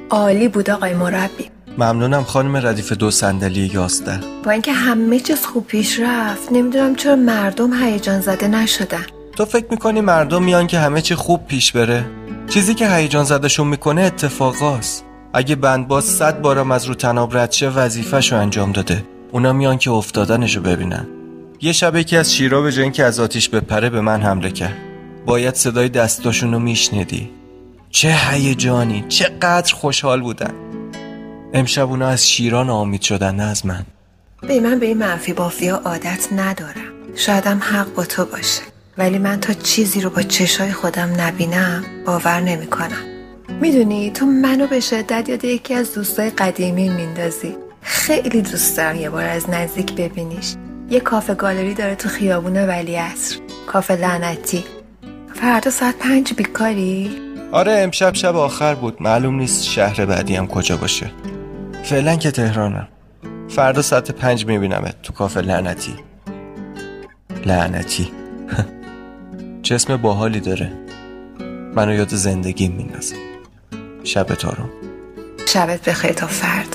عالی بود آقای مربی. ممنونم خانم ردیف 2 صندلی 11. با اینکه همه چیز خوب پیش رفت، نمیدونم چرا مردم هیجان زده نشدن. تو فکر میکنی مردم میان که همه چی خوب پیش بره؟ چیزی که هیجان زدهشون میکنه اتفاقاست. اگه بندباز 100 بارم از رو طناب رد شه وظیفه‌شو انجام داده. اونا میان که افتادنشو ببینن. یه شب یکی از شیرا به جای اینکه از آتیش بپره به من حمله کرد. باید صدای دستاشونو میشنیدی. چه هیجانی، چقدر خوشحال بودن. امشب اونا از شیرا ناامید شدن، نه از من. من به این منفی بافیا عادت ندارم. شایدم حق با تو باشه، ولی من تا چیزی رو با چشای خودم نبینم باور نمی کنم. میدونی تو منو به شدت یاد یکی از دوستای قدیمی میندازی. خیلی دوست دارم یه بار از نزدیک ببینیش. یه کافه گالری داره تو خیابون ولیعصر، کافه لعنتی. فردا ساعت 5 بیکاری؟ آره امشب شب آخر بود، معلوم نیست شهر بعدی هم کجا باشه. فعلا که تهرانم. فردا ساعت 5 میبینمت تو کافه لعنتی. لعنتی چه اسم باحالی داره. منو یاد زندگی میندازه. شبت آروم. شبت بخیر تا فردا.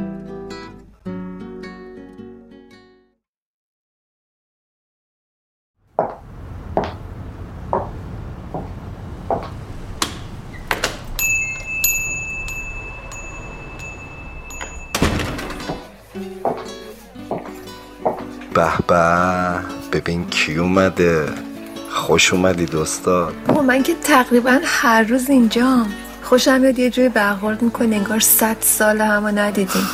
به به، ببین کی اومده. خوش اومدید استاد. من که تقریبا هر روز اینجام. خوشم میاد یه جوری برخورد میکنه انگار 100 سال همو ندیدیم.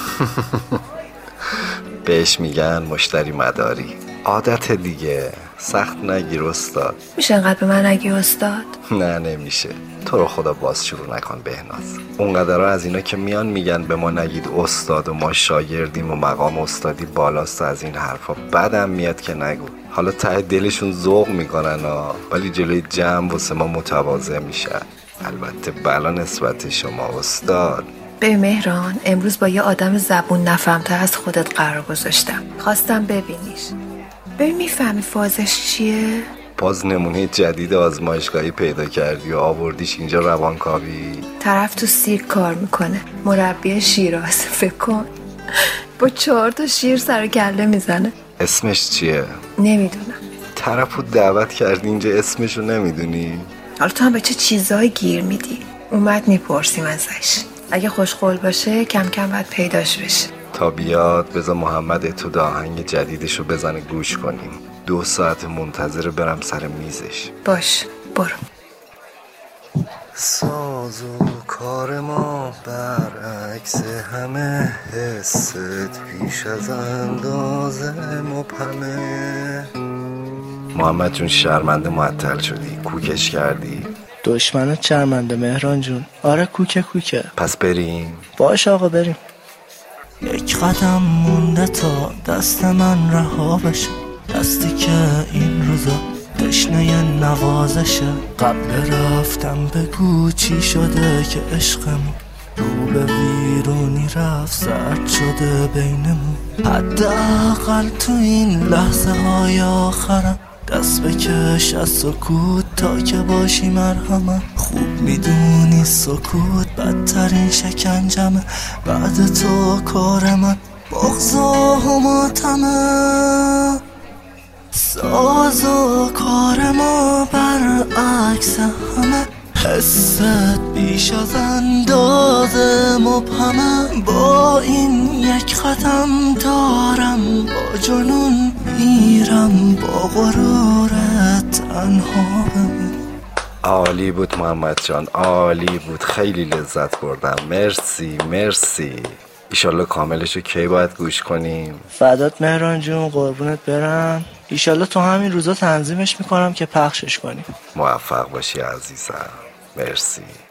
بهش میگن مشتری مداری. عادت دیگه، سخت نگیر استاد. میشه انقدر به من نگی استاد؟ نه نمیشه. تو رو خدا باز شروع نکن بهناز. اونقدر از اینا که میان میگن به ما نگید استاد و ما شاگردیم و مقام استادی بالاست، از این حرفا بدم میاد که نگو. حالا ته دلشون ذوق میکنن ولی جلوی جمع واسه ما متواضع میشن. البته بلا نسبت شما استاد. به مهران امروز با یه آدم زبون نفهمتر از خودت قرار گذاشتم. خواستم ببینیش. ببین میفهمی فازش چیه؟ باز نمونه جدید آزمایشگاهی پیدا کردی و آوردیش اینجا روانکاوی. طرف تو سیر کار میکنه، مربی شیراز. فکر کن با 4 تا شیر سر کله میزنه. اسمش چیه؟ نمیدونم. طرفو دعوت کردی اینجا اسمشو نمیدونی؟ حالا تو هم به چه چیزایی گیر میدی؟ اومد میپرسیم ازش. اگه خوشقول باشه کم کم باید پیداش بشه. تا بیاد بذار محمد تو آهنگ جدیدشو بزنه گوش کنیم. 2 ساعت منتظر برم سر میزش. باش برو. ساز و کار ما برعکس همه، حست پیش از اندازه مبهمه. محمد جون شرمنده معطل شدی، کوکش کردی. دشمنت شرمنده مهران جون. آره کوکه. پس بریم. باش آقا بریم. یک قدم مونده تا دست من رها بشه، دستی که این روزا تشنه نوازشه. قبل رفتم بگو چی شده که عشقمون رو به ویرونی رفت، سرد شده بینمون. حداقل تو این لحظه های آخرم دست بکش از سکوت تا که باشی مرهمم. خوب میدونی سکوت بدترین شکنجمه. بعد تو کار من بغض و ماتمه. ساز و کار ما برعکس همه، حست بیش از اندازه مبهمه. با این یک قدم دارم با جنون میرم، با غرورت تنها بمون. عالی بود محمد جان، عالی بود. خیلی لذت بردم. مرسی. ایشالله کاملشو کی باید گوش کنیم؟ فدات مهران جون، قربونت برم. ایشالله تو همین روزا تنظیمش میکنم که پخشش کنیم. موفق باشی عزیزم. مرسی.